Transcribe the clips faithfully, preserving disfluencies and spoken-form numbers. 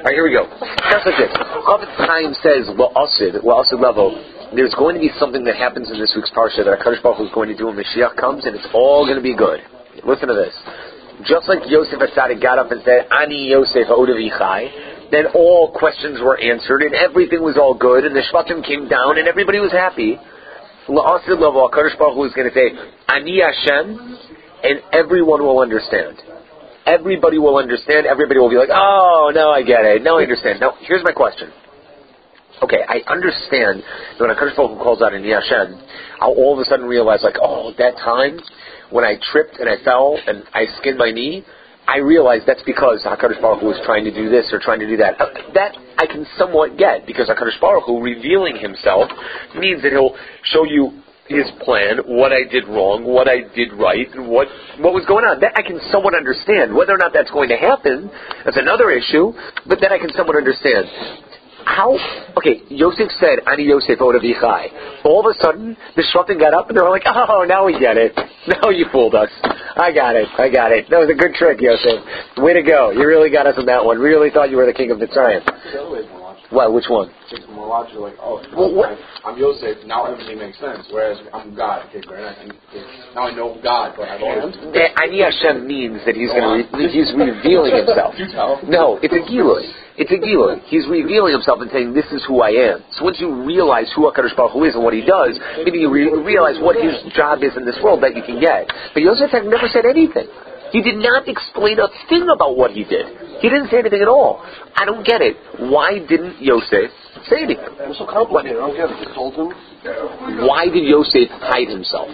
right, here we go. Just like this. Chafetz Chaim says, La'asid, La'asid level, there's going to be something that happens in this week's parsha that HaKadosh Baruch Hu is going to do when Mashiach comes, and it's all going to be good. Listen to this. Just like Yosef HaTzadik got up and said, Ani Yosef Ha'odavichai, then all questions were answered, and everything was all good, and the Shvatim came down, and everybody was happy. La'asid level, HaKadosh Baruch Hu is going to say, Ani Hashem, and everyone will understand. Everybody will understand. Everybody will be like, oh, now I get it. Now I understand. Now, here's my question. Okay, I understand that when a HaKadosh Baruch Hu calls out in Yashem, I'll all of a sudden realize, like, oh, that time when I tripped and I fell and I skinned my knee, I realized that's because HaKadosh Baruch Hu was trying to do this or trying to do that. Uh, that I can somewhat get, because HaKadosh Baruch Hu revealing himself means that he'll show you his plan, what I did wrong, what I did right, and what what was going on. That I can somewhat understand. Whether or not that's going to happen, that's another issue, but that I can somewhat understand. How, okay, Yosef said, Ani Yosef Odavichai. All of a sudden, the Shvatim got up and they were like, oh, now we get it. Now you fooled us. I got it, I got it. That was a good trick, Yosef. Way to go. You really got us on that one. We really thought you were the king of Mitzrayim. Well, which one? It's more logical, like, oh, well, what? I'm Yosef, now everything makes sense, whereas I'm God. Okay, great. I can, now I know God, but I don't. Ani Hashem means that he's going to re- he's revealing himself. No, it's a Gilui. It's a Gilui. He's revealing himself and saying, this is who I am. So once you realize who HaKadosh Baruch Hu is and what he does, maybe you re- realize what his job is in this world that you can get. But Yosef had never said anything. He did not explain a thing about what he did. He didn't say anything at all. I don't get it. Why didn't Yosef say anything? It was so complicated. I don't get it. He told him. Why did Yosef hide himself?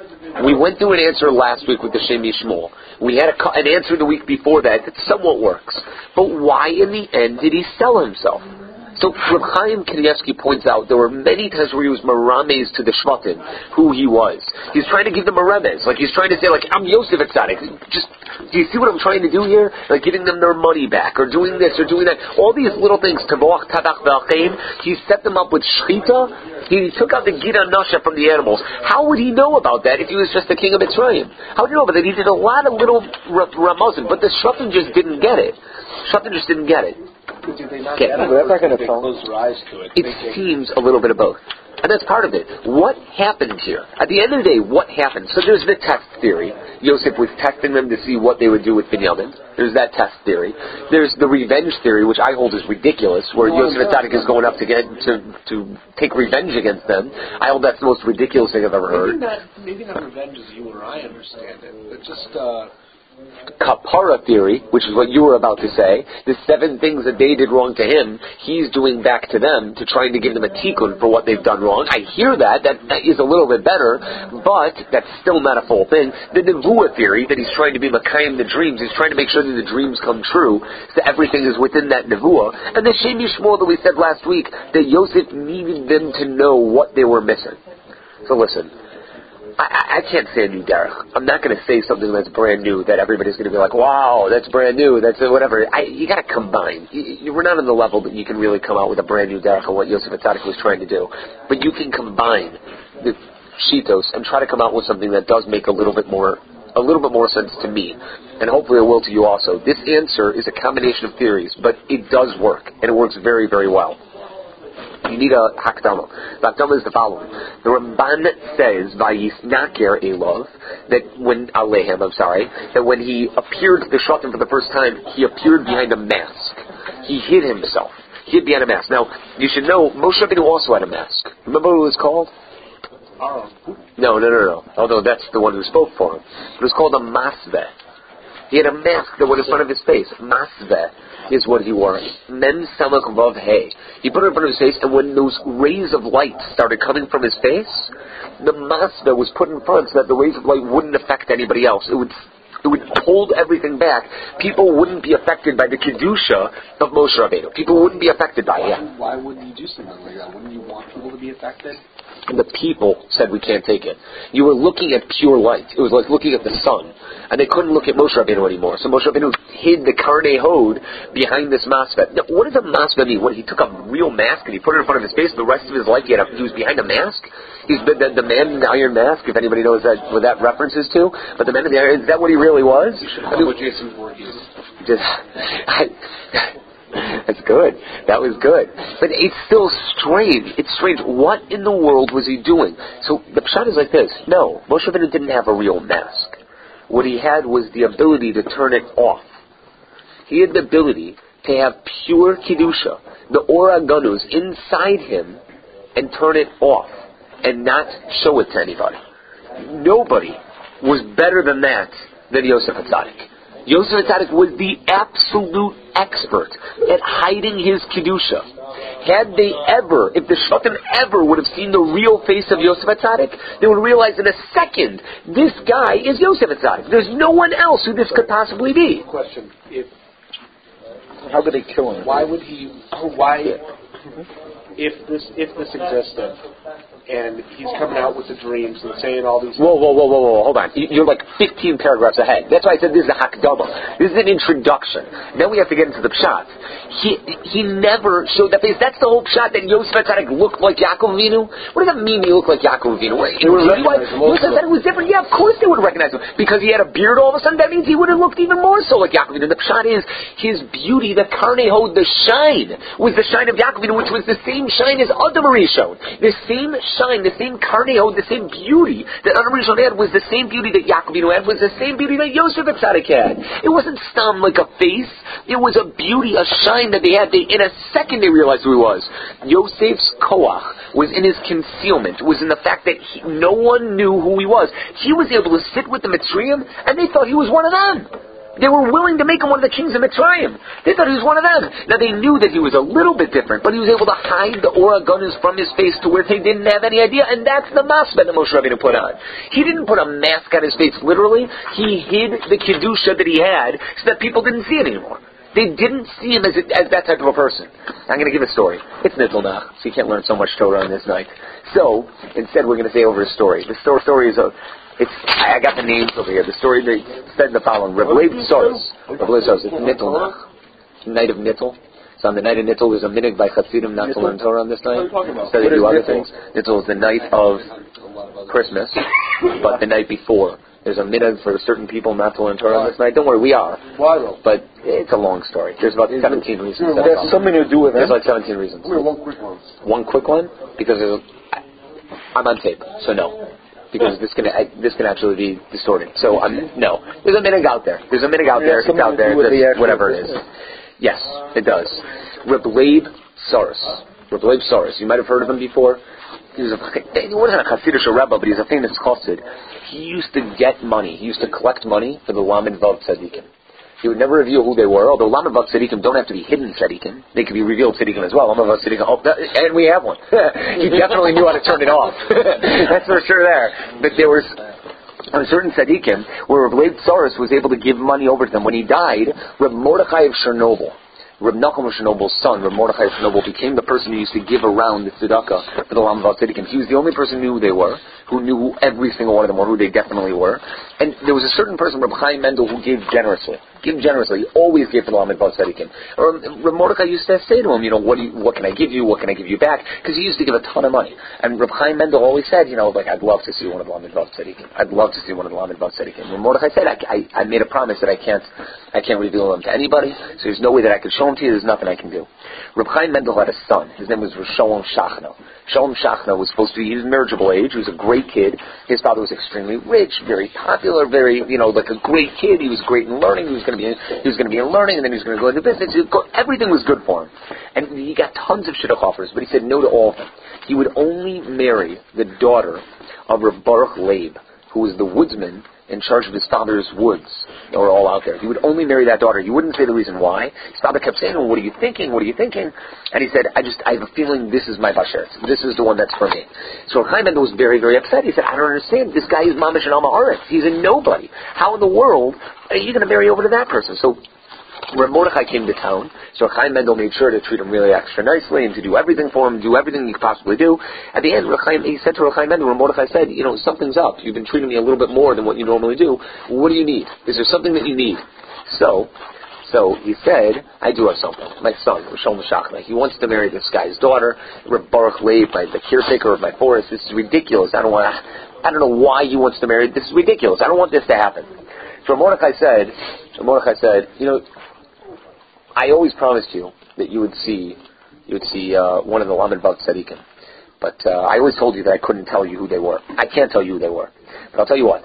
We went through an answer last week with the Shem Yishmol. We had a, an answer the week before that that somewhat works. But why in the end did he sell himself? So Reb Chaim Kanievsky points out there were many times where he was merames to the Shvatim who he was. He's trying to give them a remez, like he's trying to say, like, I'm Yosef HaTzadik. Just, do you see what I'm trying to do here? Like giving them their money back, or doing this, or doing that. All these little things. Tavoach Tabach V'Achein. He set them up with shchita. He took out the Gida Nasha from the animals. How would he know about that if he was just the king of Mitzrayim? How would he know about that? He did a lot of little ramazim, but the Shvatim just didn't get it. Shvatim just didn't get it. Did they not get it? They're not going to close their eyes to it. It seems a little bit of both. And that's part of it. What happened here? At the end of the day, what happened? So there's the test theory. Yosef was testing them to see what they would do with Binyamin. There's that test theory. There's the revenge theory, which I hold is ridiculous, where oh, Yosef HaTzadik is going up to get to to take revenge against them. I hold that's the most ridiculous thing I've ever heard. Maybe not, maybe not revenge as you or I understand it, but just... Uh, Kapara theory, which is what you were about to say, the seven things that they did wrong to him, he's doing back to them to trying to give them a tikkun for what they've done wrong. I hear that. That, that is a little bit better, but that's still not a full thing. The Nevuah theory, that he's trying to be Makayim the dreams, he's trying to make sure that the dreams come true, so everything is within that Nevuah. And the Shem Yishmol that we said last week, that Yosef needed them to know what they were missing. So listen, I, I can't say a new derech. I'm not going to say something that's brand new that everybody's going to be like, wow, that's brand new, that's whatever. I, you got to combine. You, you, we're not on the level that you can really come out with a brand new derech of what Yosef HaTzadik was trying to do. But you can combine the shitos and try to come out with something that does make a little bit more a little bit more sense to me. And hopefully it will to you also. This answer is a combination of theories, but it does work. And it works very, very well. You need a hakdama. The hakdama is the following. The Ramban says, Vayisnaker Elov, that when, Alehem, I'm sorry, that when he appeared to the Shvatim for the first time, he appeared behind a mask. He hid himself. He hid behind a mask. Now, you should know, Moshe Rabbeinu also had a mask. Remember what it was called? Aaron. No, no, no, no. Although that's the one who spoke for him. It was called a masveh. He had a mask that went in front of his face. Masveh is what he wore. Mem samach vav hey. He put it in front of his face, and when those rays of light started coming from his face, the masveh was put in front so that the rays of light wouldn't affect anybody else. It would it would hold everything back. People wouldn't be affected by the kedusha of Moshe Rabbeinu. People wouldn't be affected by it. Yeah. Why wouldn't you do something like that? Wouldn't you want people to be affected? And the people said we can't take it. You were looking at pure light. It was like looking at the sun. And they couldn't look at Moshe Rabbeinu anymore. So Moshe Rabbeinu hid the Karnei Hod behind this masveh. Now, what does a masveh mean? When he took a real mask and he put it in front of his face, the rest of his life he, had a, he was behind a mask? He's the, the, the man in the iron mask, if anybody knows that, what that reference is to. But the man in the iron, is that what he really was? You should follow I mean, Jason Voorhees. Just, I... That's good. That was good. But it's still strange. It's strange. What in the world was he doing? So the pshat is like this. No, Moshe Rabbeinu didn't have a real mask. What he had was the ability to turn it off. He had the ability to have pure Kedusha, the Ora Ganuz, inside him and turn it off and not show it to anybody. Nobody was better than that than Yosef HaTzadik. Yosef HaTzadik was the absolute expert at hiding his Kedusha. Had they ever, if the Shvatim ever would have seen the real face of Yosef HaTzadik, they would realize in a second, this guy is Yosef HaTzadik. There's no one else who this could possibly be. Question: If how could they kill him? why would he? Why, if this if this existed, and he's coming out with the dreams and saying all these. Whoa, whoa, whoa, whoa, whoa! Hold on. You're like fifteen paragraphs ahead. That's why I said this is a hakdama. This is an introduction. Then we have to get into the pshat. He he never showed that face. That's the whole pshat that Yosef HaTzadik looked like Yaakov Avinu. What does that mean? He looked like Yaakov Avinu? They would recognize him. Yosef HaTzadik was different. Yeah, of course they would recognize him because he had a beard. All of a sudden, that means he would have looked even more so like Yaakov Avinu. The pshat is his beauty, the karnehod, the shine was the shine of Yaakov Avinu, which was the same shine as Adam Rishon. The same shine, the same karnehod, the same beauty that Adam Rishon had was the same beauty that Yaakov Avinu had, was the same beauty that Yosef HaTzadik had. It wasn't stam like a face. It was a beauty, a shine that they had. They, in a second they realized who he was. Yosef's koach was in his concealment, was in the fact that he, no one knew who he was. He was able to sit with the Mitzrayim and they thought he was one of them. They were willing to make him one of the kings of Mitzrayim. They thought he was one of them. Now they knew that he was a little bit different, but he was able to hide the Ora Ganuz from his face to where they didn't have any idea, and that's the mask that Moshe Rabbeinu put on. He didn't put a mask on his face literally. He hid the Kedusha that he had so that people didn't see it anymore. They didn't see him as, a, as that type of a person. I'm going to give a story. It's Nitzelnach, so you can't learn so much Torah on this night. So, instead we're going to say over a story. The story, story is a... It's, I got the names over here. The story they said the following. Reb Leib Soros. Reb Leib Soros. It's Nittelnach. Night of Nittel. So on the night of Nittel, there's a minhag by Chassidim not to learn Torah on this night. So they do other things. Nittel is the night of Christmas, but the night before. There's a minhag for certain people not to learn Torah on this night. Don't worry, we are. Why though? But it's a long story. There's about seventeen reasons. There's so many to do with it. There's like seventeen reasons. One quick one. One quick one? Because there's a, I'm on tape, so no. Because this can this can actually be distorted. So I'm no. There's a minhag out there. There's a minhag out there. It's out there. It's whatever it is. Yes, it does. Reb Leib Soros. Reb Leib Soros. You might have heard of him before. He was a he wasn't a Hasidic Rebbe, but he's a famous chassid. He used to get money. He used to collect money for the Lamed Vav Tzadikim. He would never reveal who they were, although Lamed Vav Tzadikim don't have to be hidden Tzadikim. They could be revealed Tzadikim as well. Lamed Vav Tzadikim, oh, and we have one. He definitely knew how to turn it off. That's for sure there. But there was a certain Tzadikim where Reb Leib Soros was able to give money over to them. When he died, Reb Mordechai of Chernobyl, Reb Nachum of Chernobyl's son, Reb Mordechai of Chernobyl, became the person who used to give around the tzedakah for the Lamed Vav Tzadikim. He was the only person who knew who they were, who knew who every single one of them were, who they definitely were. And there was a certain person, Reb Chaim Mendel, who gave generously. Give generously. He always gave to the Lamed Vav Tzadikim. Or Reb Mordechai used to say to him, you know, what do you, what can I give you? What can I give you back? Because he used to give a ton of money. And Reb Chaim Mendel always said, you know, like, I'd love to see one of the Lamed Vav Tzadikim. I'd love to see one of the Lamed Vav Tzadikim. Reb Mordechai said, I, I, I made a promise that I can't, I can't reveal them to anybody. So there's no way that I could show them to you. There's nothing I can do. Reb Chaim Mendel had a son. His name was Shalom Shachna. Shalom Shachna was supposed to be, he was marriageable age. He was a great kid. His father was extremely rich, very popular, very, you know, like a great kid. He was great in learning. He was going to be, he was going to be in learning, and then he was going to go into business. Go, everything was good for him. And he got tons of shidduch offers, but he said no to all of them. He would only marry the daughter of Reb Baruch Leib, who was the woodsman in charge of his father's woods. They were all out there. He would only marry that daughter. He wouldn't say the reason why. His father kept saying, well, what are you thinking? What are you thinking? And he said, I just, I have a feeling this is my bashert. This is the one that's for me. So Chaim Mendel was very, very upset. He said, I don't understand. This guy is mamish and alma haaretz. He's a nobody. How in the world are you going to marry over to that person? So Reb Mordechai came to town, so Chaim Mendel made sure to treat him really extra nicely and to do everything for him, do everything he could possibly do. At the end, Chaim, he said to Reb Chaim Mendel, Reb Mordechai said, you know, something's up. You've been treating me a little bit more than what you normally do. What do you need? Is there something that you need? So, so he said, I do have something. My son, Shalom Shachna, he wants to marry this guy's daughter, Reb Baruch Leib, my, the caretaker of my forest. This is ridiculous. I don't want to, I don't know why he wants to marry. This is ridiculous. I don't want this to happen. So Mordechai said, Mordechai said, you know, I always promised you that you would see, you would see uh, one of the Lamed Vav Tzadikim. But uh, I always told you that I couldn't tell you who they were. I can't tell you who they were. But I'll tell you what.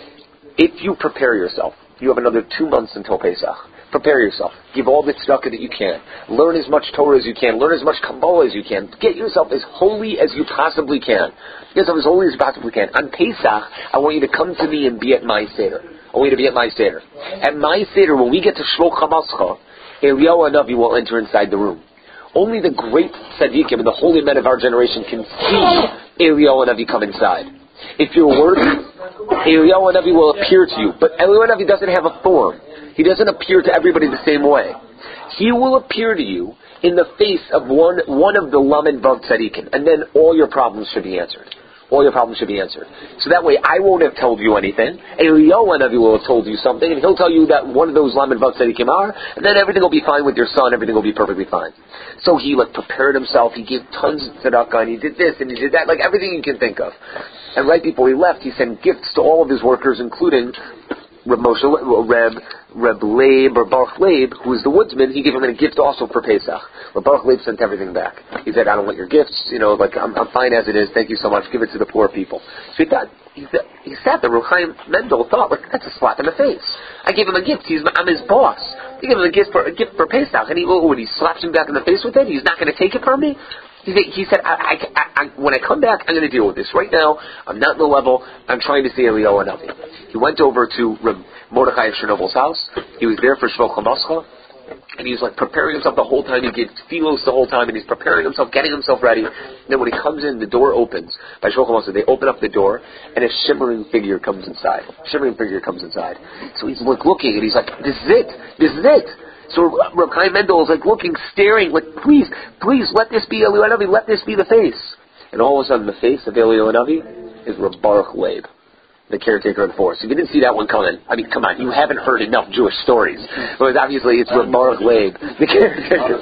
If you prepare yourself, you have another two months until Pesach. Prepare yourself. Give all the tzedakah that you can. Learn as much Torah as you can. Learn as much Kabbalah as you can. Get yourself as holy as you possibly can. Get yourself as holy as you possibly can. On Pesach, I want you to come to me and be at my Seder. I want you to be at my Seder. At my Seder, when we get to Shloch HaMascha, Eliyahu Hanavi will enter inside the room. Only the great tzaddikim and the holy men of our generation can see Eliyahu Hanavi come inside. If you're worthy, Eliyahu Hanavi will appear to you. But Eliyahu Hanavi doesn't have a form. He doesn't appear to everybody the same way. He will appear to you in the face of one one of the Lamed Vav Tzadikim, and then all your problems should be answered. All your problems should be answered. So that way, I won't have told you anything. Eliyahu Hanavi will have told you something, and he'll tell you that one of those Lamed Vav Tzadikim are, and then everything will be fine with your son. Everything will be perfectly fine. So he like prepared himself. He gave tons of tzedakah, and he did this and he did that, like everything you can think of. And right before he left, he sent gifts to all of his workers, including Reb Moshe, Reb, Reb Leib, or Baruch Leib, who is the woodsman. He gave him a gift also for Pesach. But Baruch Leib sent everything back. He said, I don't want your gifts, you know, like, I'm, I'm fine as it is, thank you so much, give it to the poor people. So he thought, he, th- he sat there, Reb Chaim Mendel thought, like, that's a slap in the face. I gave him a gift, He's, I'm his boss. I gave him a gift for, a gift for Pesach, and he, oh, what, he slaps him back in the face with it? He's not going to take it from me? He said, he said I, I, I, when I come back, I'm going to deal with this. Right now, I'm not in the level. I'm trying to see Eliyahu Hanavi. He went over to Reb Mordechai of Chernobyl's house. He was there for Shloch HaMascha, and he was like preparing himself the whole time. He gave tefillos the whole time, and he's preparing himself, getting himself ready. And then when he comes in, the door opens. By Shloch HaMascha, they open up the door, and a shimmering figure comes inside. A shimmering figure comes inside. So he's like looking, and he's like, this is it. This is it. So Reb Chaim Mendel is like looking, staring, like, please, please, let this be Eliyahu Hanavi, let this be the face. And all of a sudden, the face of Eliyahu Hanavi is Reb Baruch Leib, the caretaker of the forest. If you didn't see that one coming, I mean, come on, you haven't heard enough Jewish stories. Because obviously it's Reb Baruch Leib, the caretaker.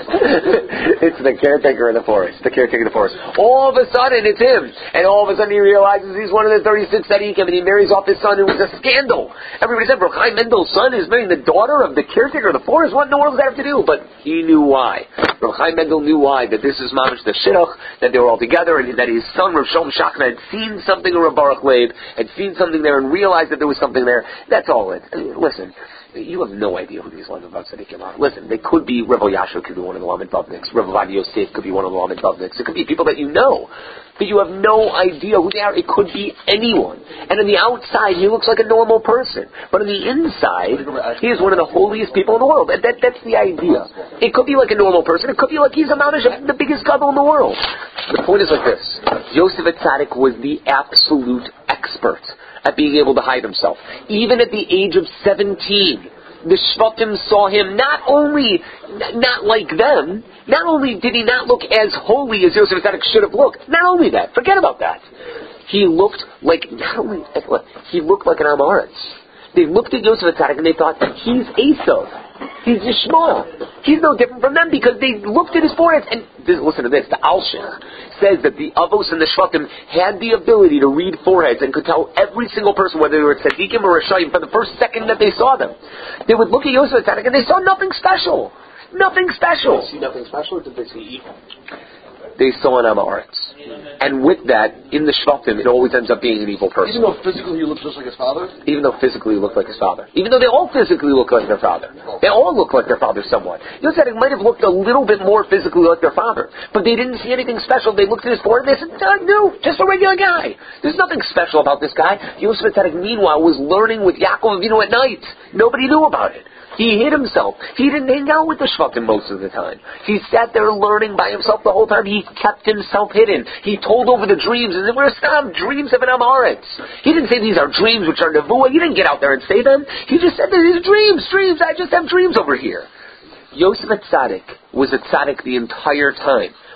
It's the caretaker of the forest, the caretaker of the forest. All of a sudden, it's him. And all of a sudden he realizes he's one of the thirty-six tzaddikim, and he marries off his son. It was a scandal. Everybody said, Reb Chaim Mendel's son is marrying the daughter of the caretaker of the forest. What in the world does that have to do? But he knew why. Reb Chaim Mendel knew why, that this is mamish the shidduch, that they were all together, and that his son, Reb Shalom Shachna, had seen something of Reb Baruch Leib, had seen something there and realized that there was something there. That's all it. I mean, listen, you have no idea who these Lamed Vav Tzadikim are. Listen, they could be Rev Yasha could be one of the Lamed Vavniks. Rev Avad Yosef could be one of the Lamed Vavniks. It could be people that you know, but you have no idea who they are. It could be anyone. And on the outside, he looks like a normal person, but on the inside, he is one of the holiest people in the world. And that, that's the idea. It could be like a normal person. It could be like he's a mamish, the biggest gadol in the world. The point is like this: Yosef Atzadik was the absolute expert at being able to hide himself. Even at the age of seventeen, the Shvatim saw him not only not like them, not only did he not look as holy as Yosef Atzadik should have looked, not only that, forget about that. He looked like, not only, he looked like an Amaretz. They looked at Yosef Atzadik and they thought, he's Esau. He's Yishmael. He's no different from them because they looked at his forehead. And this, listen to this, the Alshich says that the Avos and the Shvatim had the ability to read foreheads and could tell every single person, whether they were tzaddikim or rashayim, from the first second that they saw them. They would look at Yosef Atzadik and they saw nothing special. Nothing special. Did they see nothing special, or did they see evil? They saw an Amaretz. And with that, in the Shvatim, it always ends up being an evil person. Even though physically he looks just like his father? Even though physically he looked like his father. Even though they all physically look like their father. They all look like their father somewhat. You said it might have looked a little bit more physically like their father. But they didn't see anything special. They looked at his forehead and they said, uh, no, just a regular guy. There's nothing special about this guy. Yosef Atzadik, meanwhile, was learning with Yaakov Avinu at night. Nobody knew about it. He hid himself. He didn't hang out with the Shvatim most of the time. He sat there learning by himself the whole time. He kept himself hidden. He told over the dreams, and they were some dreams of an Amaretz. He didn't say these are dreams which are Nevuah. He didn't get out there and say them. He just said these are dreams, dreams. I just have dreams over here. Yosef Atzadik was a tzaddik the entire time.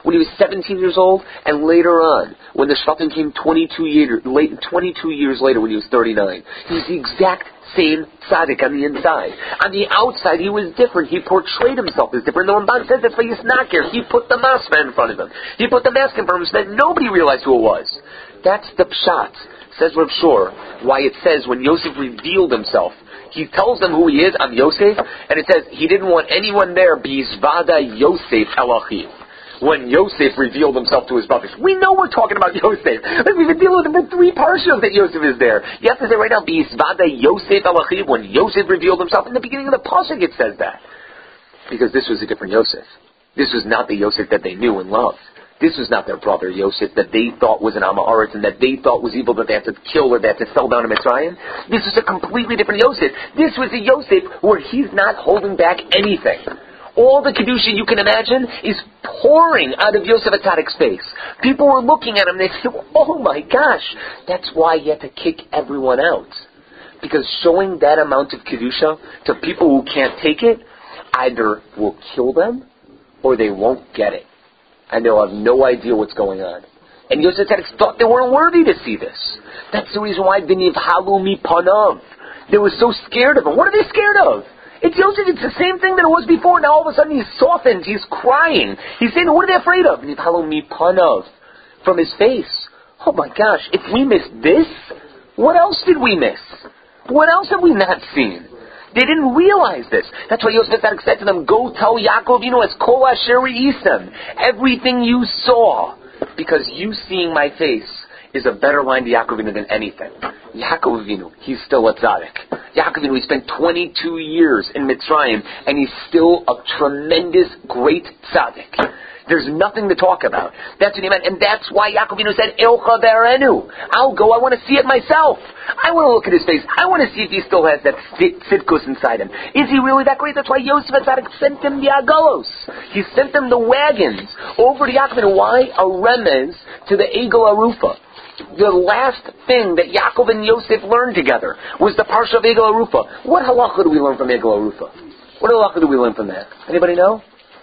when he was seventeen years old, and later on, when the Shvatim came twenty-two years, late, twenty-two years later when he was thirty-nine. He was the exact same tzaddik on the inside. On the outside, he was different. He portrayed himself as different. The Ramban says that for Yisnakir, he put the masma in front of him. He put the mask in front of him so that nobody realized who it was. That's the pshat, says Rav Shor, why it says when Yosef revealed himself, he tells them who he is, I'm Yosef, and it says he didn't want anyone there, B'yizvada Yosef Elohim. When Yosef revealed himself to his brothers. We know we're talking about Yosef. Like we've been dealing with him for three parshas that Yosef is there. You have to say right now, B'yizvada Yosef Elohim, when Yosef revealed himself. In the beginning of the pasuk it says that. Because this was a different Yosef. This was not the Yosef that they knew and loved. This was not their brother Yosef that they thought was an Amaretz and that they thought was evil, that they had to kill or they had to sell down to Mitzrayim. This was a completely different Yosef. This was a Yosef where he's not holding back anything. All the Kedusha you can imagine is pouring out of Yosef Atzadik's face. People were looking at him and they said, oh my gosh, that's why he had to kick everyone out. Because showing that amount of Kedusha to people who can't take it either will kill them or they won't get it. And they'll have no idea what's going on. And Yosef Atzadik thought they weren't worthy to see this. That's the reason why V'nivhalu mipanav. They were so scared of him. What are they scared of? It's Yosef. It's the same thing that it was before. Now all of a sudden he's softened. He's crying. He's saying, what are they afraid of? V'nivhalu mipanav. From his face. Oh my gosh, if we missed this, what else did we miss? What else have we not seen? They didn't realize this. That's why Yosef Atzadik said to them, go tell Yaakov, you know, as kol asher yisem, everything you saw, because you seeing my face is a better line to Yaakov Avinu than anything. Yaakov Avinu, he's still a tzaddik. Yaakov Avinu, he spent twenty-two years in Mitzrayim, and he's still a tremendous, great tzaddik. There's nothing to talk about. That's what he meant. And that's why Yaakov Avinu said, Ilcha verenu. I'll go. I want to see it myself. I want to look at his face. I want to see if he still has that tzidkus inside him. Is he really that great? That's why Yosef Atzadik sent him the agalos. He sent them the wagons over to Yaakov Avinu. Why? A remez to the Egel Arufa. The last thing that Yaakov and Yosef learned together was the parsha of Egel Arufa. What halacha do we learn from Egel Arufa? What halacha do we learn from that? Anybody know?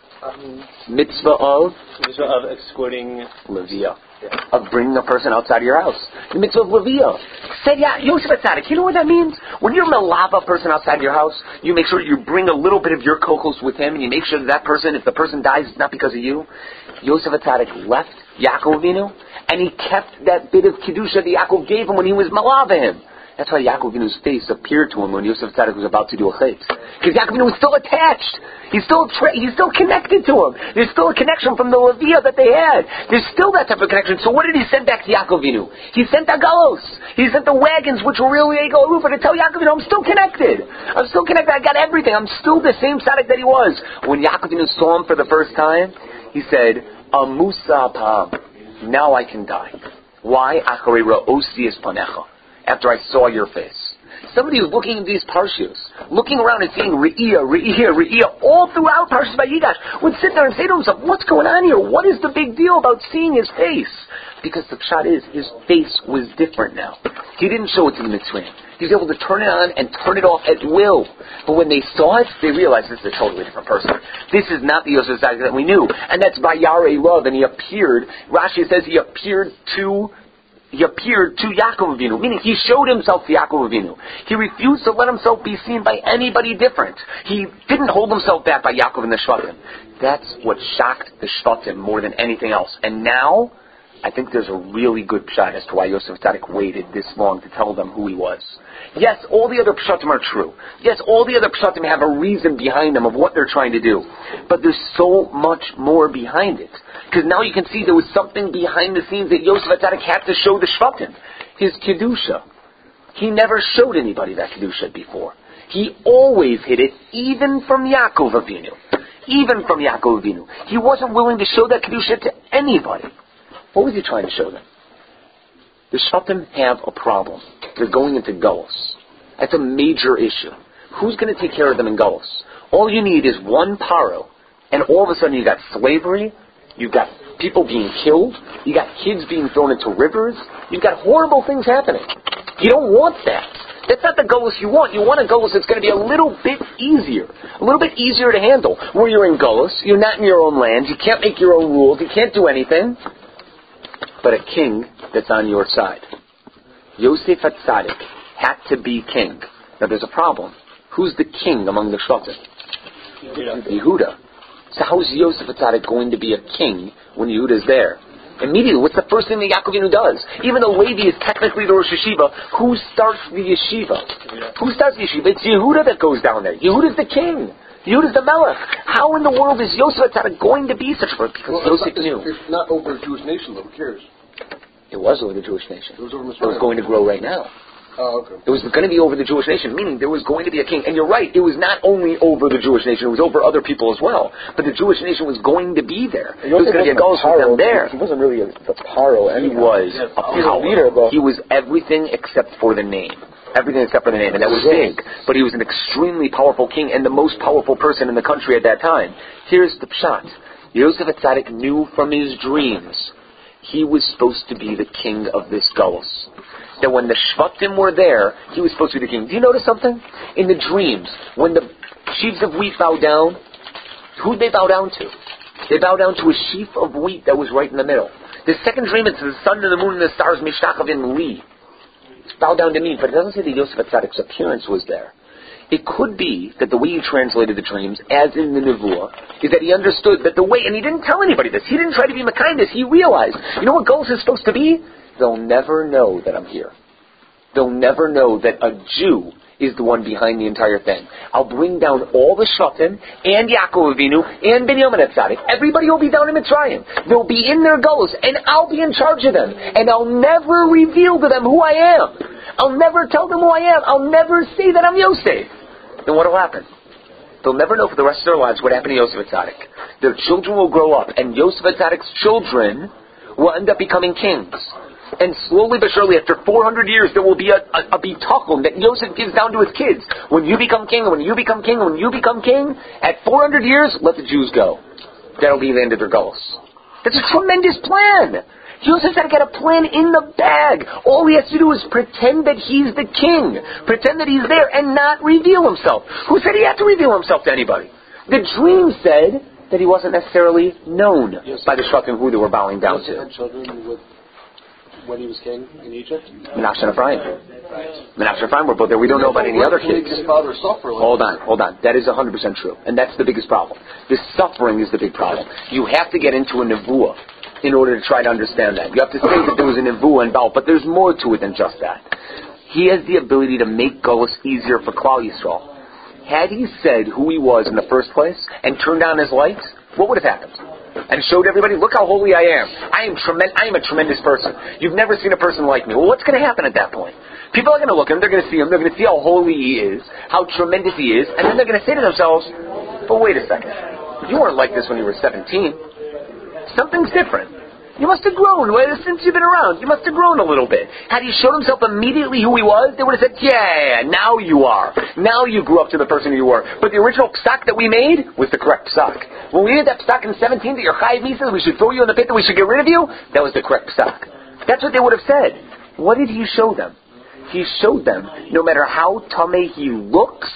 Um, mitzvah of? mitzvah of escorting Leviah. Yeah. Of bringing a person outside of your house. The mitzvah of Leviah. Said, yeah, Yosef Atzadik, you know what that means? When you're melava a person outside your house, you make sure you bring a little bit of your kochos with him, and you make sure that that person, if the person dies, it's not because of you. Yosef Atzadik left Yaakov Avinu, and he kept that bit of Kedusha that Yaakov gave him when he was melava him. That's why Yaakov Avinu's face appeared to him when Yosef Atzadik was about to do a chayt. Because Yaakov Avinu was still attached. He's still tra- he's still connected to him. There's still a connection from the Leviah that they had. There's still that type of connection. So what did he send back to Yaakov Avinu? He sent agalos. He sent the wagons, which were really Egel Arufa, to tell Yaakov Avinu, I'm still connected. I'm still connected. I got everything. I'm still the same tzaddik that he was. When Yaakov Avinu saw him for the first time, he said, Amusa pam. Now I can die. Why? Acharei ra'osi es panecha. After I saw your face. Somebody who's looking at these parshas, looking around and seeing Re'iyah, Re'iyah, Re'iyah, all throughout Parshas Vayigash, would sit there and say to himself, what's going on here? What is the big deal about seeing his face? Because the pshat is, his face was different now. He didn't show it to the Mitzrayim. He was able to turn it on and turn it off at will. But when they saw it, they realized this is a totally different person. This is not the Yosef Atzadik that we knew. And that's by Yarei Love, and he appeared, Rashi says he appeared to He appeared to Yaakov Avinu, meaning he showed himself to Yaakov Avinu. He refused to let himself be seen by anybody different. He didn't hold himself back by Yaakov and the Shvatim. That's what shocked the Shvatim more than anything else. And now, I think there's a really good pshat as to why Yosef Atzadik waited this long to tell them who he was. Yes, all the other pshatim are true. Yes, all the other pshatim have a reason behind them of what they're trying to do. But there's so much more behind it. Because now you can see there was something behind the scenes that Yosef Atzadik had to show the Shvatim. His Kedusha. He never showed anybody that Kedusha before. He always hid it, even from Yaakov Avinu. Even from Yaakov Avinu. He wasn't willing to show that Kedusha to anybody. What was he trying to show them? The Shvatim have a problem. They're going into Golos. That's a major issue. Who's going to take care of them in Golos? All you need is one paro, and all of a sudden you got slavery, you've got people being killed, you got kids being thrown into rivers, you've got horrible things happening. You don't want that. That's not the Golus you want. You want a Golus that's going to be a little bit easier. A little bit easier to handle. Where you're in Golus, you're not in your own land, you can't make your own rules, you can't do anything. But a king that's on your side. Yosef HaTzadik had to be king. Now there's a problem. Who's the king among the Shvatim? Yehuda. Yehuda. So how is Yosef HaTzadik going to be a king when Yehuda is there? Immediately, what's the first thing that Yaakov Avinu does? Even though Levi is technically the Rosh Yeshiva, who starts the yeshiva? Yeah. Who starts the yeshiva? It's Yehuda that goes down there. Yehuda's the king. Yehuda's the melech. How in the world is Yosef HaTzadik going to be such a person? Because well, Yosef it's, knew. It's not over the Jewish nation, though. Who cares? It was over the Jewish nation. It was over It was going to grow right now. Oh, okay. It was going to be over the Jewish nation, meaning there was going to be a king. And you're right, it was not only over the Jewish nation, it was over other people as well. But the Jewish nation was going to be there. It was going to be a Golus with them there. He wasn't really a, a paro anyway. He was a power. Leader, he was everything except for the name. Everything except for the name. And that was big. But he was an extremely powerful king and the most powerful person in the country at that time. Here's the pshat. Yosef HaTzadik knew from his dreams he was supposed to be the king of this Golus. That when the Shvatim were there, he was supposed to be the king. Do you notice something? In the dreams, when the sheaves of wheat bow down, who'd they bow down to? They bow down to a sheaf of wheat that was right in the middle. The second dream, it's the sun and the moon and the stars, Mishtachavim Li. Bow down to me, but it doesn't say that Yosef HaTzadik's appearance was there. It could be that the way he translated the dreams, as in the Nevuah, is that he understood that the way, and he didn't tell anybody this, he didn't try to be Mekindus, he realized, you know what Golus is supposed to be? They'll never know that I'm here. They'll never know that a Jew is the one behind the entire thing. I'll bring down all the Shvatim, and Yaakov Avinu, and Binyamin HaTzadik. Everybody will be down in Mitzrayim. They'll be in their Golus, and I'll be in charge of them. And I'll never reveal to them who I am. I'll never tell them who I am. I'll never say that I'm Yosef. Then what will happen? They'll never know for the rest of their lives what happened to Yosef HaTzadik. Their children will grow up, and Yosef HaTzadik's children will end up becoming kings. And slowly but surely, after four hundred years, there will be a, a, a bitachon that Yosef gives down to his kids. When you become king, when you become king, when you become king, at four hundred years, let the Jews go. That'll be the end of their Golus. That's a tremendous plan. Yosef's got to get a plan in the bag. All he has to do is pretend that he's the king. Pretend that he's there and not reveal himself. Who said he had to reveal himself to anybody? The dream said that he wasn't necessarily known yes, by the Shvatim who they were bowing down Yosef to. had children with, when he was king in Egypt? Menashe and Ephraim. Right. Menashe and Ephraim were both there. We don't know about any other kids. His father suffer like Hold on, hold on. That is one hundred percent true. And that's the biggest problem. The suffering is the big problem. You have to get into a nevuah in order to try to understand that. You have to say that there was a nevuah and Baal, but there's more to it than just that. He has the ability to make Golus easier for Klal Yisrael. Had he said who he was in the first place and turned on his lights, what would have happened? And showed everybody, look how holy I am. I am tremendous. I am a tremendous person. You've never seen a person like me. Well, what's going to happen at that point? People are going to look at him. They're going to see him. They're going to see how holy he is, how tremendous he is, and then they're going to say to themselves, "But wait a second. You weren't like this when you were seventeen. Something's different. You must have grown since you've been around. You must have grown a little bit." Had he showed himself immediately who he was, they would have said, yeah, now you are. Now you grew up to the person you were. But the original psak that we made was the correct psak. When we made that psak in seventeen that your chayiv misa, that we should throw you in the pit, that we should get rid of you, that was the correct psak. That's what they would have said. What did he show them? He showed them, no matter how tameh he looks,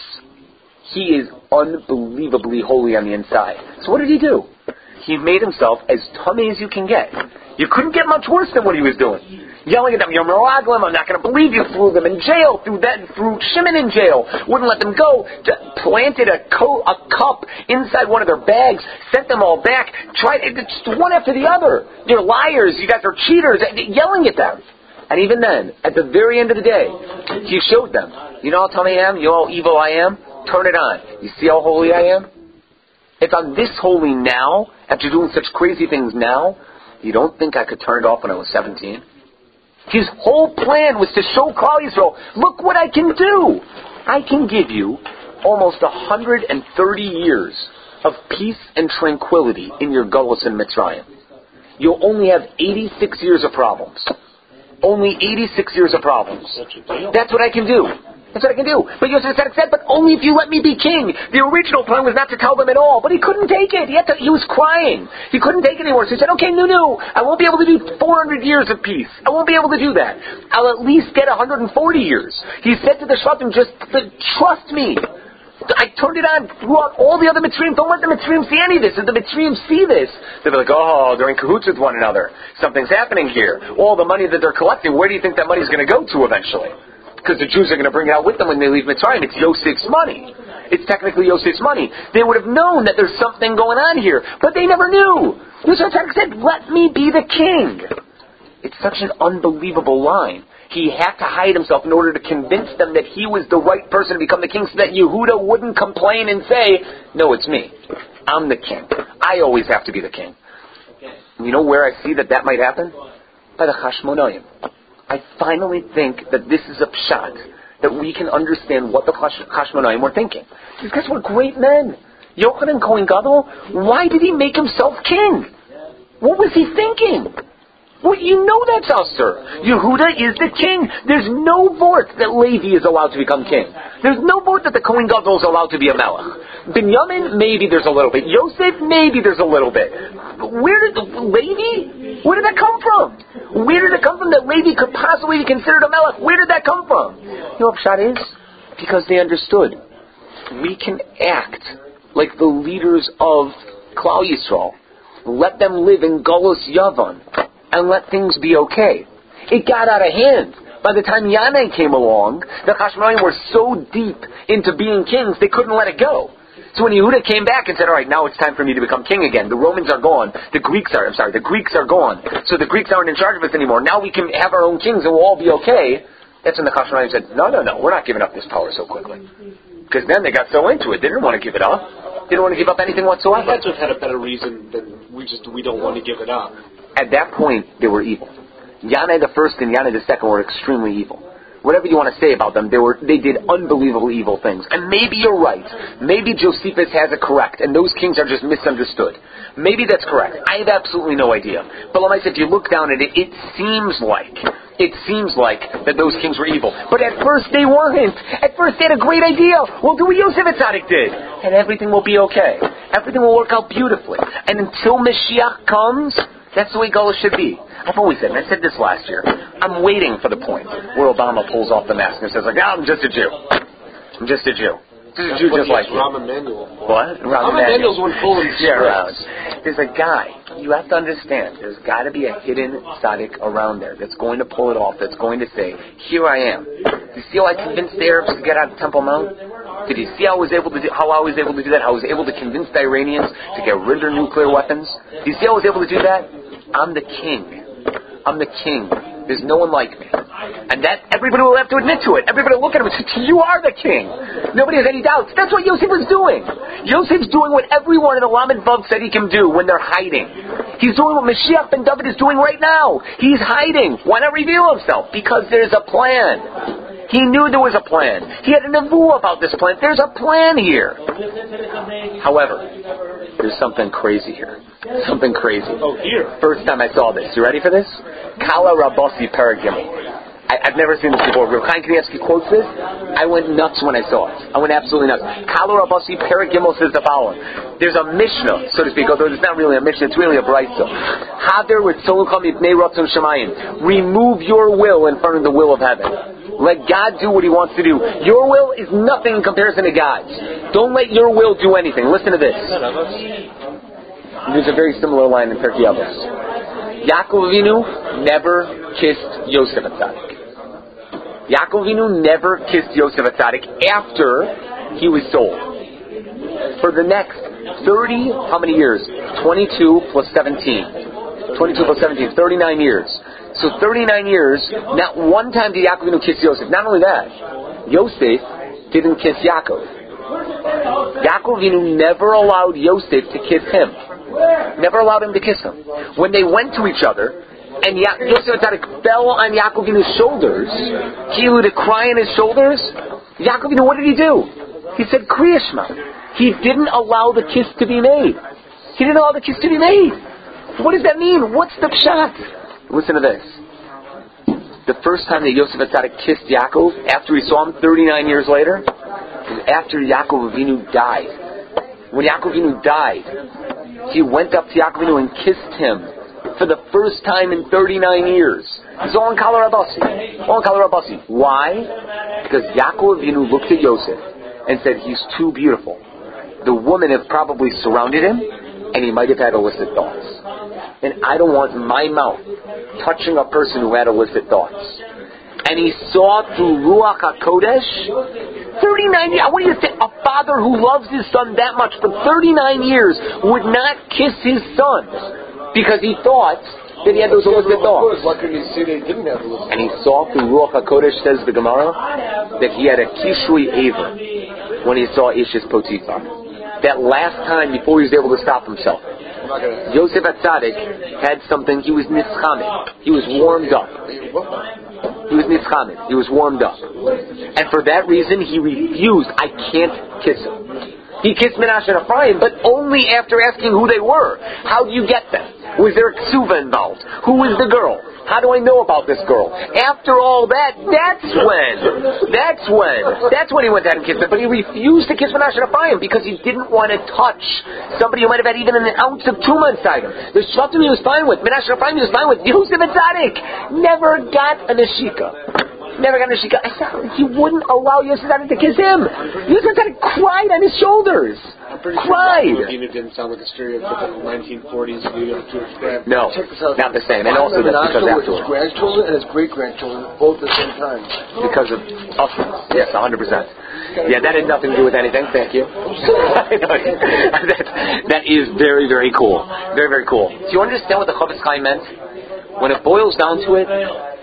he is unbelievably holy on the inside. So what did he do? He made himself as tummy as you can get. You couldn't get much worse than what he was doing. Yelling at them, "You're meraglim, I'm not going to believe you," threw them in jail, threw that, threw Shimon in jail, wouldn't let them go, planted a, co- a cup inside one of their bags, sent them all back, tried, just one after the other. You're liars, you guys are cheaters, yelling at them. And even then, at the very end of the day, he showed them, you know how tummy I am, you know how evil I am, turn it on. You see how holy I am? If I'm this holy now, after doing such crazy things now, you don't think I could turn it off when I was seventeen? His whole plan was to show Klal Yisrael, look what I can do. I can give you almost one hundred thirty years of peace and tranquility in your Golus in Mitzrayim. You'll only have eighty-six years of problems. Only eighty-six years of problems. That's what I can do. That's what I can do. But Yosef Atzadik said, but only if you let me be king. The original plan was not to tell them at all, but he couldn't take it. He had to, he was crying. He couldn't take it anymore. So he said, okay, no, no, I won't be able to do four hundred years of peace. I won't be able to do that. I'll at least get one hundred forty years. He said to the Shvatim, just trust me. I turned it on throughout all the other Mitzrayim. Don't let the Mitzrayim see any of this. If the Mitzrayim see this, they'll be like, oh, they're in cahoots with one another. Something's happening here. All the money that they're collecting, where do you think that money's going to go to eventually? Because the Jews are going to bring it out with them when they leave Mitzrayim. It's Yosef's money. It's technically Yosef's money. They would have known that there's something going on here, but they never knew. Yosef said, let me be the king. It's such an unbelievable line. He had to hide himself in order to convince them that he was the right person to become the king so that Yehuda wouldn't complain and say, no, it's me. I'm the king. I always have to be the king. You know where I see that that might happen? By the Chashmonaim. I finally think that this is a pshat, that we can understand what the Chashmonaim were thinking. These guys were great men. Yochanan Kohen Gadol, why did he make himself king? What was he thinking? Well, you know that's us, sir. Yehuda is the king. There's no vort that Levi is allowed to become king. There's no vort that the Kohen Gadol is allowed to be a melech. Binyamin, maybe there's a little bit. Yosef, maybe there's a little bit. Where did Levi? Where did that come from? Where did it come from that Levi could possibly be considered a melech? Where did that come from? You know what pshat is? Because they understood. We can act like the leaders of Klal Yisrael. Let them live in Golus Yavan and let things be okay. It got out of hand. By the time Yanai came along, the Chashmonaim were so deep into being kings, they couldn't let it go. So when Yehuda came back and said, all right, now it's time for me to become king again. The Romans are gone. The Greeks are, I'm sorry, the Greeks are gone. So the Greeks aren't in charge of us anymore. Now we can have our own kings and we'll all be okay. That's when the Chashmonaim said, no, no, no, we're not giving up this power so quickly. Because then they got so into it, they didn't want to give it up. They didn't want to give up anything whatsoever. They had to have had a better reason than we just, we don't want to give it up. At that point, they were evil. Yanai the first and Yanai the second were extremely evil. Whatever you want to say about them, they were they did unbelievable evil things. And maybe you're right. Maybe Josephus has it correct, and those kings are just misunderstood. Maybe that's correct. I have absolutely no idea. But like I said, if you look down at it, it seems like it seems like that those kings were evil. But at first they weren't. At first they had a great idea. We'll do what Yosef Atzadik did, and everything will be okay. Everything will work out beautifully. And until Mashiach comes, that's the way Gola should be. I've always said, and I said this last year, I'm waiting for the point where Obama pulls off the mask and says, like, oh, I'm just a Jew. I'm just a Jew. Just a Jew just like you. Rahm Emanuel. What? Rahm Emanuel's one pulling yeah, around. There's a guy, you have to understand, there's got to be a hidden tzaddik around there that's going to pull it off, that's going to say, here I am. Do you see how I convinced the Arabs to get out of Temple Mount? Did you see how I was able to do, how I was able to do that? How I was able to convince the Iranians to get rid of their nuclear weapons? Do you see how I was able to do that? I'm the king. I'm the king. There's no one like me. And that, everybody will have to admit to it. Everybody will look at him and say, you are the king. Nobody has any doubts. That's what Yosef was doing. Yosef's doing what everyone in the Lamed Vav said he can do when they're hiding. He's doing what Mashiach ben David is doing right now. He's hiding. Why not reveal himself? Because there's a plan. He knew there was a plan. He had a nevuah about this plan. There's a plan here. However, there's something crazy here. Something crazy. Oh, here. First time I saw this. You ready for this? Kala Rabasi Paragimel. I've never seen this before. Reb Chaim Kanievsky quotes this. I went nuts when I saw it. I went absolutely nuts. Kala Rabasi Paragimel says the following. There's a Mishnah, so to speak, although it's not really a Mishnah, it's really a Brayso. Hader with Solukam Ibnei Ratzon Shemayim. Remove your will in front of the will of heaven. Let God do what He wants to do. Your will is nothing in comparison to God's. Don't let your will do anything. Listen to this. There's a very similar line in Pirkei Avos. Yaakov Avinu never kissed Yosef Atzadik. Yaakov Avinu never kissed Yosef Atzadik after he was sold. For the next thirty, how many years? twenty-two plus seventeen. twenty-two plus seventeen, thirty-nine years. So thirty-nine years, not one time did Yaakov Avinu kiss Yosef. Not only that, Yosef didn't kiss Yaakov. Yaakov Avinu never allowed Yosef to kiss him. Never allowed him to kiss him. When they went to each other, and ya- Yosef Atzadik fell on Yaakov Avinu's shoulders, Kilu to cry on his shoulders, Yaakov Avinu, what did he do? He said, Kriya Shema. He didn't allow the kiss to be made. He didn't allow the kiss to be made. What does that mean? What's the pshat? Listen to this. the first time that Yosef Atzadik kissed Yaakov, after he saw him thirty-nine years later, was after Yaakov Avinu died. When Yaakov Avinu died, he went up to Yaakov Avinu and kissed him for the first time in thirty-nine years. It's all in Kala Rabasi. All in Kala Rabasi. Why? Because Yaakov Avinu looked at Yosef and said, he's too beautiful. The woman had probably surrounded him, and he might have had illicit thoughts. And I don't want my mouth touching a person who had illicit thoughts. And he saw through Ruach HaKodesh, thirty-nine years, I want you to say, a father who loves his son that much for thirty-nine years would not kiss his son because he thought that he had those illicit thoughts. Why couldn't he see they didn't have illicit thoughts? And he saw through Ruach HaKodesh, says the Gemara, that he had a Kishrui Aver when he saw Ish's Potiphar. That last time before he was able to stop himself. Yosef Atzadik had something, he was nischamed. He was warmed up. He was nischamed. He was warmed up. And for that reason, he refused. I can't kiss him. He kissed Menashe and Ephraim, but only after asking who they were. How do you get them? Was there a ksuva involved? Who was the girl? How do I know about this girl? After all that, that's when, that's when, that's when he went down and kissed her. But he refused to kiss Menashe and Ephraim because he didn't want to touch somebody who might have had even an ounce of tumah inside him. The Shvatim he was fine with, Menashe and Ephraim he was fine with. Yosef Atzadik never got a neshika. Never got a neshika. I said he wouldn't allow Yosef Atzadik to kiss him. Yosef Atzadik cried on his shoulders. I'm pretty cried. sure Medina didn't sound like a stereotypical nineteen forties Jewish grandpa. No, not the same. And also that's because afterwards. His grandchildren and his great-grandchildren, both at the same time. Because of us. Yes, one hundred percent. Yeah, that had nothing to do with anything. Thank you. that, that is very, very cool. Very, very cool. Do you understand what the Chofetz Chaim meant? When it boils down to it,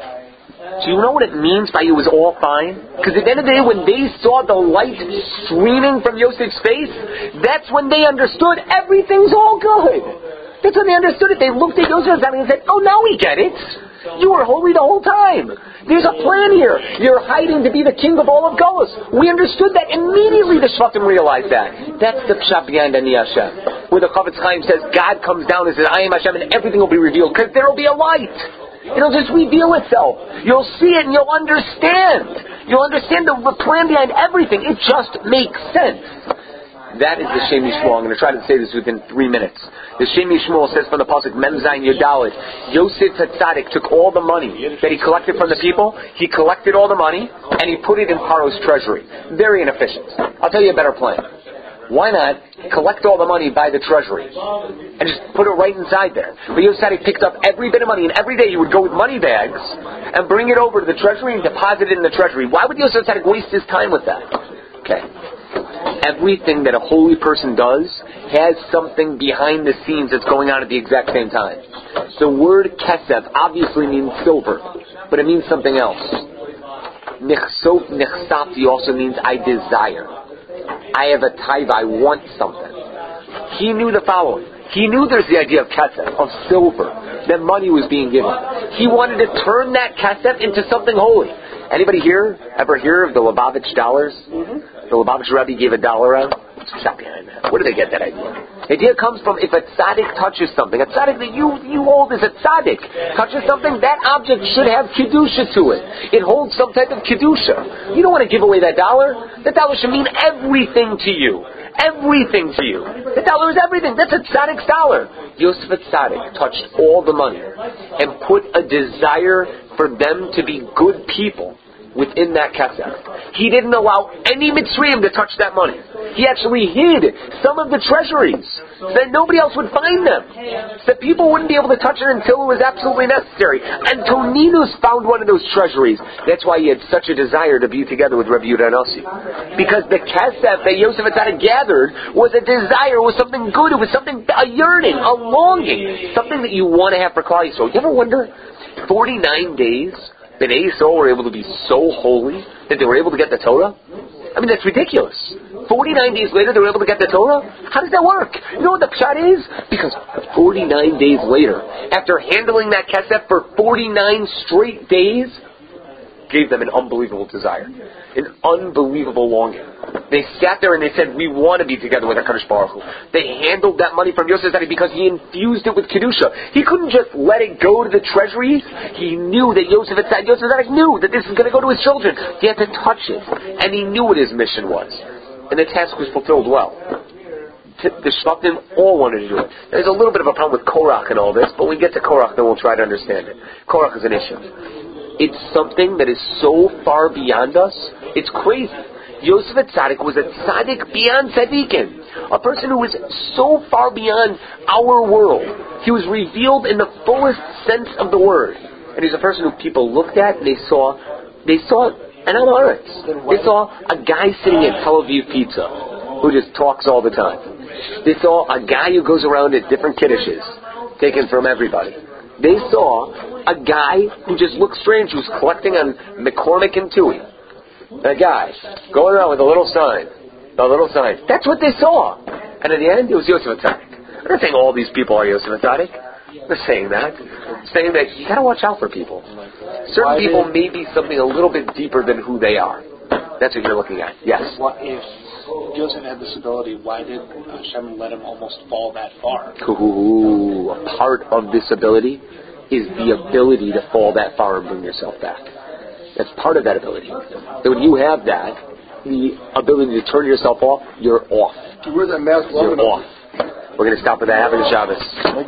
do you know what it means by it was all fine? Because at the end of the day, when they saw the light streaming from Yosef's face, that's when they understood everything's all good. That's when they understood it. They looked at Yosef and said, oh, now we get it. You were holy the whole time. There's a plan here. You're hiding to be the king of all of Golos. We understood that immediately. The Shvatim realized that. That's the pshat behind Ani Hashem, where the Chofetz Chaim says God comes down and says, I am Hashem, and everything will be revealed because there will be a light. It'll just reveal itself. You'll see it and you'll understand. You'll understand the, the plan behind everything. It just makes sense. That is the Shem Yishmuel. I'm going to try to say this within three minutes. The Shem Yishmuel says from the pasuk Mem Zayin Yodalit, Yosef Atzadik took all the money that he collected from the people. He collected all the money and he put it in Paro's treasury. Very inefficient. I'll tell you a better plan. Why not collect all the money by the treasury and just put it right inside there? But Yosef Atzadik picked up every bit of money, and every day he would go with money bags and bring it over to the treasury and deposit it in the treasury. Why would Yosef Atzadik waste his time with that? Okay. Everything that a holy person does has something behind the scenes that's going on at the exact same time. The word kesef obviously means silver, but it means something else. Nichsof, nichsafti also means I desire. I have a taiva, I want something. He knew the following. He knew there's the idea of kesef, of silver, that money was being given. He wanted to turn that kesef into something holy. Anybody here ever hear of the Lubavitch dollars? Mm-hmm. The Lubavitch Rebbe gave a dollar out. What's the shot behind that? Where do they get that idea? The idea comes from if a tzaddik touches something, a tzaddik that you, you hold as a tzaddik touches something, that object should have kedusha to it. It holds some type of kedusha. You don't want to give away that dollar. That dollar should mean everything to you. Everything to you. The dollar is everything. That's a tzaddik's dollar. Yosef Atzadik touched all the money and put a desire for them to be good people within that kesef. He didn't allow any Mitzrayim to touch that money. He actually hid some of the treasuries so that nobody else would find them. So that people wouldn't be able to touch it until it was absolutely necessary. And Toninus found one of those treasuries. That's why he had such a desire to be together with Rabbi Yehuda Hanassi. Because the kesef that Yosef Atzadik gathered was a desire, was something good, it was something, a yearning, a longing, something that you want to have for Klal Yisrael. You ever wonder, forty-nine days, Bnei Yisrael were able to be so holy that they were able to get the Torah? I mean, that's ridiculous. forty-nine days later, they were able to get the Torah? How does that work? You know what the pshat is? Because forty-nine days later, after handling that kesef for forty-nine straight days, gave them an unbelievable desire. An unbelievable longing. They sat there and they said, we want to be together with HaKadosh Baruch Hu. They handled that money from Yosef Atzadik because he infused it with Kedusha. He couldn't just let it go to the treasuries. He knew that Yosef Atzadik, Yosef Atzadik knew that this is going to go to his children. He had to touch it. And he knew what his mission was. And the task was fulfilled well. The Shvatim all wanted to do it. There's a little bit of a problem with Korach and all this, but when we get to Korach, then we'll try to understand it. Korach is an issue. It's something that is so far beyond us, it's crazy. Yosef Atzadik was a tzaddik beyond tzaddikim. A person who was so far beyond our world. He was revealed in the fullest sense of the word. And he's a person who people looked at and they saw, they saw an Amaretz. They saw a guy sitting at Tel Aviv Pizza who just talks all the time. They saw a guy who goes around at different kiddishes, taken from everybody. They saw a guy who just looked strange, who's collecting on McCormick and Tui. A guy going around with a little sign, a little sign. That's what they saw. And in the end, it was Yosef Atzadik. I'm not saying all these people are Yosef Atzadik. I'm not saying that. I'm saying that you got to watch out for people. Certain people may be something a little bit deeper than who they are. That's what you're looking at. Yes. What if Yosef had this ability? Why did Hashem let him almost fall that far? Ooh, a part of this ability is the ability to fall that far and bring yourself back. That's part of that ability. So when you have that, the ability to turn yourself off, you're off. To wear that mask long You're enough. off. We're going to stop with that. Have a good Shabbos.